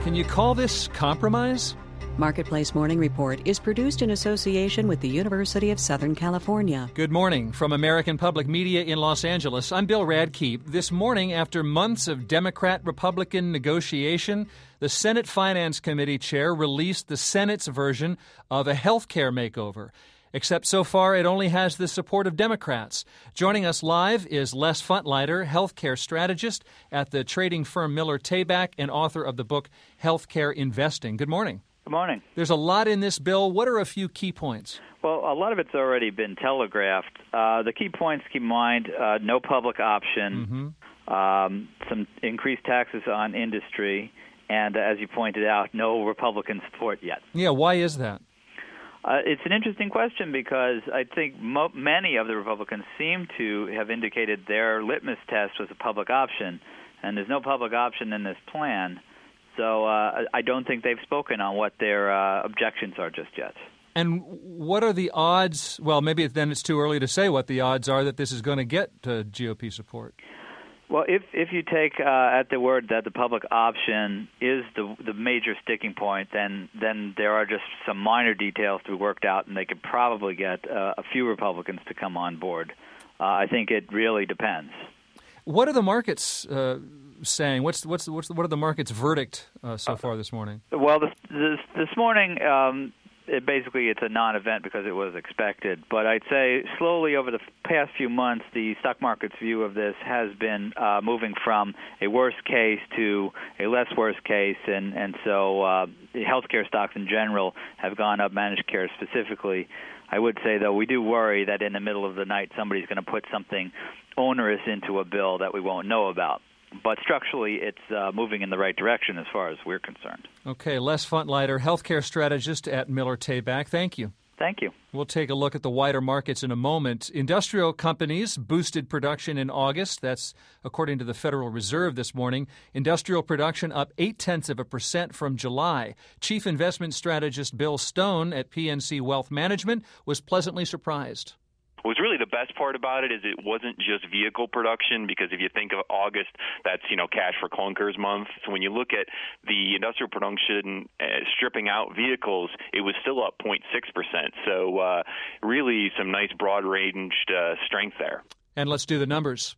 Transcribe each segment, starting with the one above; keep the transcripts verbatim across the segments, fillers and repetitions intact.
Can you call this compromise? Marketplace Morning Report is produced in association with the University of Southern California. Good morning from American Public Media in Los Angeles. I'm Bill Radke. This morning, after months of Democrat-Republican negotiation, the Senate Finance Committee chair released the Senate's version of a health care makeover. Except so far, it only has the support of Democrats. Joining us live is Les Funtleiter, healthcare strategist at the trading firm Miller Tabak and author of the book Healthcare Investing. Good morning. Good morning. There's a lot in this bill. What are a few key points? Well, a lot of it's already been telegraphed. Uh, the key points, keep in mind, uh, no public option, mm-hmm. um, some increased taxes on industry, and uh, as you pointed out, no Republican support yet. Yeah, why is that? Uh, it's an interesting question because I think mo- many of the Republicans seem to have indicated their litmus test was a public option, and there's no public option in this plan. So uh, I don't think they've spoken on what their uh, objections are just yet. And what are the odds? Well, maybe then it's too early to say what the odds are that this is going to get uh, G O P support. Well, if if you take uh, at the word that the public option is the the major sticking point, then then there are just some minor details to be worked out, and they could probably get uh, a few Republicans to come on board. Uh, I think it really depends. What are the markets uh, saying? What's what's what's what are the markets' verdict uh, so far this morning? Well, this this, this morning. Um, It basically, it's a non-event because it was expected. But I'd say slowly over the past few months, the stock market's view of this has been uh, moving from a worst case to a less worst case. And, and so uh, healthcare stocks in general have gone up, managed care specifically. I would say, though, we do worry that in the middle of the night somebody's going to put something onerous into a bill that we won't know about. But structurally, it's uh, moving in the right direction as far as we're concerned. Okay, Les Funtleiter, healthcare strategist at Miller Tabak. Thank you. Thank you. We'll take a look at the wider markets in a moment. Industrial companies boosted production in August. That's according to the Federal Reserve this morning. Industrial production up eight-tenths of a percent from July. Chief investment strategist Bill Stone at P N C Wealth Management was pleasantly surprised. What was really the best part about it is it wasn't just vehicle production, because if you think of August, that's, you know, cash for clunkers month. So when you look at the industrial production uh, stripping out vehicles, it was still up zero point six percent. So uh, really some nice broad-ranged uh, strength there. And let's do the numbers.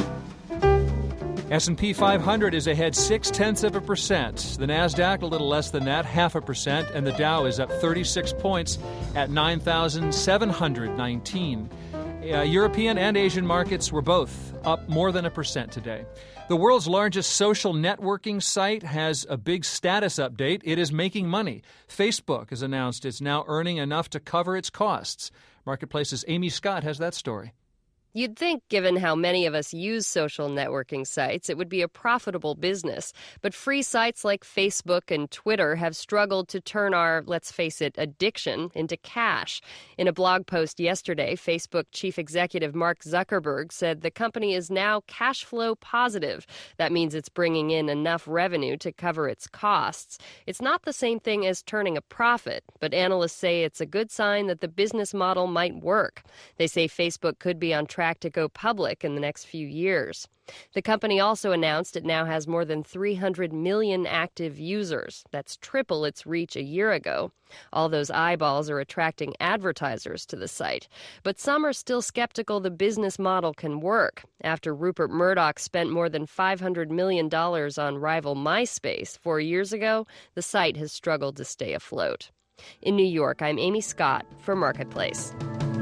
S and P five hundred is ahead six-tenths of a percent. The NASDAQ a little less than that, half a percent. And the Dow is up thirty-six points at nine thousand seven hundred nineteen. Uh, European and Asian markets were both up more than a percent today. The world's largest social networking site has a big status update. It is making money. Facebook has announced it's now earning enough to cover its costs. Marketplace's Amy Scott has that story. You'd think, given how many of us use social networking sites, it would be a profitable business. But free sites like Facebook and Twitter have struggled to turn our, let's face it, addiction into cash. In a blog post yesterday, Facebook chief executive Mark Zuckerberg said the company is now cash flow positive. That means it's bringing in enough revenue to cover its costs. It's not the same thing as turning a profit, but analysts say it's a good sign that the business model might work. They say Facebook could be on track to go public in the next few years. The company also announced it now has more than three hundred million active users. That's triple its reach a year ago. All those eyeballs are attracting advertisers to the site. But some are still skeptical the business model can work. After Rupert Murdoch spent more than five hundred million dollars on rival MySpace four years ago, the site has struggled to stay afloat. In New York, I'm Amy Scott for Marketplace.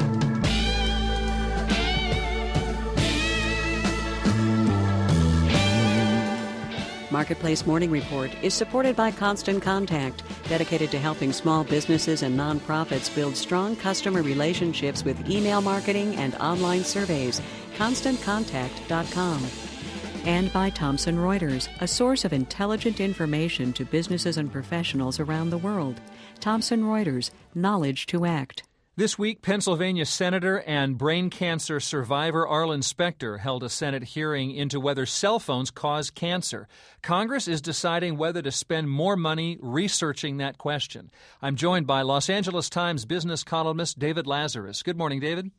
Marketplace Morning Report is supported by Constant Contact, dedicated to helping small businesses and nonprofits build strong customer relationships with email marketing and online surveys. constant contact dot com. And by Thomson Reuters, a source of intelligent information to businesses and professionals around the world. Thomson Reuters, knowledge to act. This week, Pennsylvania Senator and brain cancer survivor Arlen Specter held a Senate hearing into whether cell phones cause cancer. Congress is deciding whether to spend more money researching that question. I'm joined by Los Angeles Times business columnist David Lazarus. Good morning, David.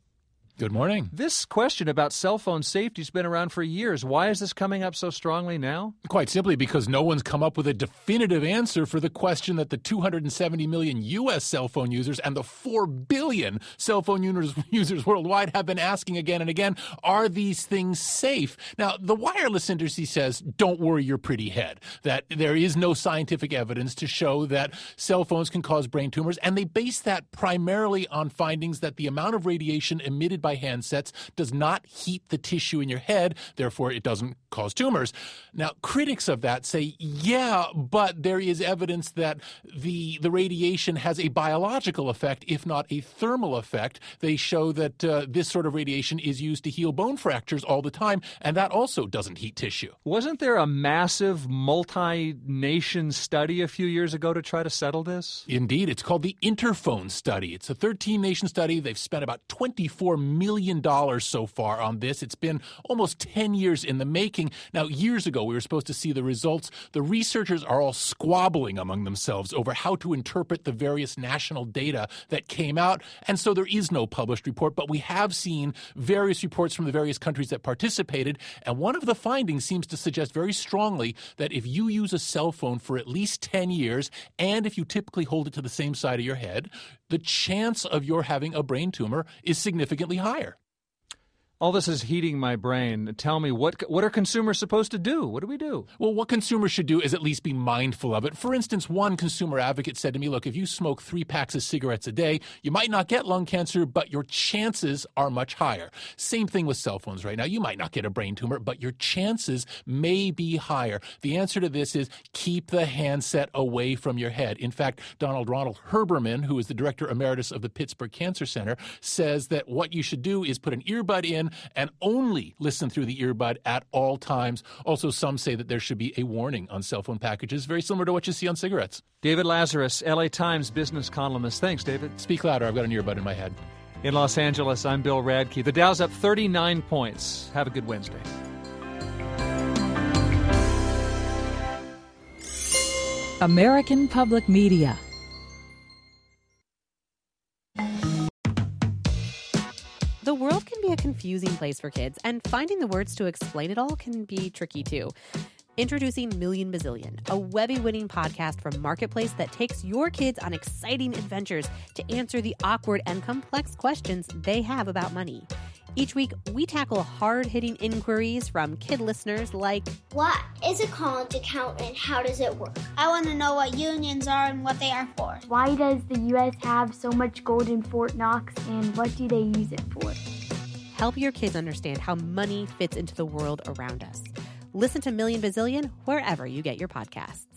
Good morning. This question about cell phone safety has been around for years. Why is this coming up so strongly now? Quite simply because no one's come up with a definitive answer for the question that the two hundred seventy million U S cell phone users and the four billion cell phone users, users worldwide have been asking again and again. Are these things safe? Now, the wireless industry says, don't worry your pretty head, that there is no scientific evidence to show that cell phones can cause brain tumors, and they base that primarily on findings that the amount of radiation emitted by handsets does not heat the tissue in your head, therefore it doesn't cause tumors. Now, critics of that say, yeah, but there is evidence that the the radiation has a biological effect, if not a thermal effect. They show that uh, this sort of radiation is used to heal bone fractures all the time, and that also doesn't heat tissue. Wasn't there a massive multi-nation study a few years ago to try to settle this? Indeed. It's called the Interphone Study. It's a thirteen-nation study. They've spent about twenty-four million dollars so far on this. It's been almost ten years in the making. Now, years ago, we were supposed to see the results. The researchers are all squabbling among themselves over how to interpret the various national data that came out, and so there is no published report, but we have seen various reports from the various countries that participated, and one of the findings seems to suggest very strongly that if you use a cell phone for at least ten years, and if you typically hold it to the same side of your head, the chance of your having a brain tumor is significantly higher. All this is heating my brain. Tell me, what what are consumers supposed to do? What do we do? Well, what consumers should do is at least be mindful of it. For instance, one consumer advocate said to me, look, if you smoke three packs of cigarettes a day, you might not get lung cancer, but your chances are much higher. Same thing with cell phones right now. You might not get a brain tumor, but your chances may be higher. The answer to this is keep the handset away from your head. In fact, Donald Ronald Herberman, who is the director emeritus of the Pittsburgh Cancer Center, says that what you should do is put an earbud in and only listen through the earbud at all times. Also, some say that there should be a warning on cell phone packages, very similar to what you see on cigarettes. David Lazarus, L A Times business columnist. Thanks, David. Speak louder. I've got an earbud in my head. In Los Angeles, I'm Bill Radke. The Dow's up thirty-nine points. Have a good Wednesday. American Public Media. The world can be a confusing place for kids, and finding the words to explain it all can be tricky too. Introducing Million Bazillion, a Webby-winning podcast from Marketplace that takes your kids on exciting adventures to answer the awkward and complex questions they have about money. Each week, we tackle hard-hitting inquiries from kid listeners like, what is a college account and how does it work? I want to know what unions are and what they are for. Why does the U S have so much gold in Fort Knox and what do they use it for? Help your kids understand how money fits into the world around us. Listen to Million Bazillion wherever you get your podcasts.